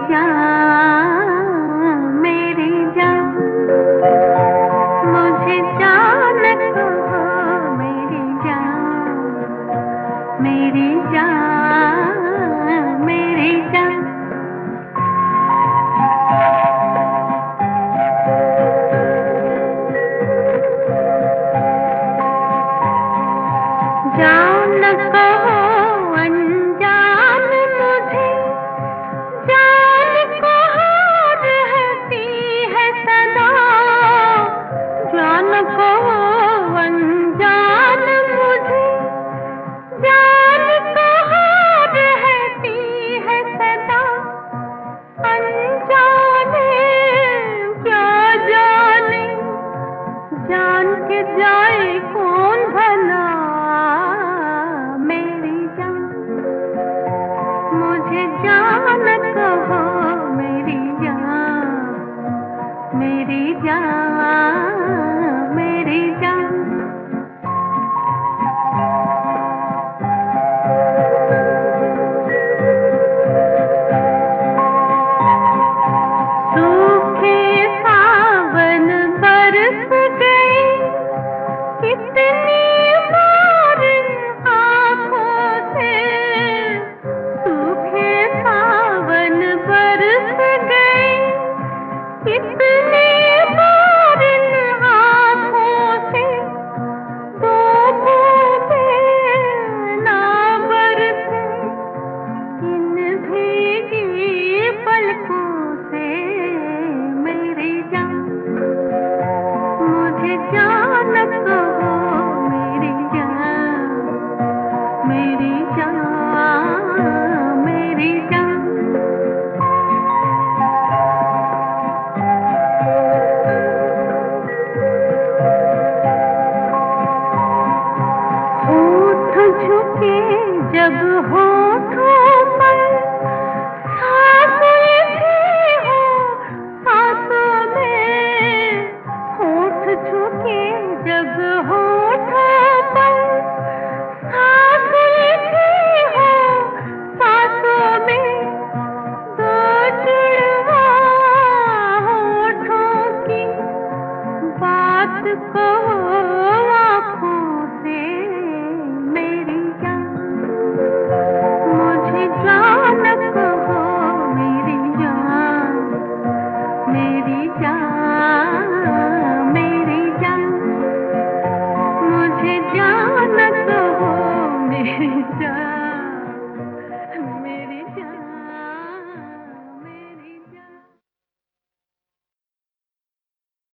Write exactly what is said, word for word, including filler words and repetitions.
जान मेरी जान मुझे जान कहो मेरी जान मेरी जान मेरी जान जान कहो अनजान मुझे जान कहो रहती है सदा जान कहो अनजान मुझे जान कहो रहती है सदा अनजाने क्या जाने जान के जाए कौन भला मुझे जान कहो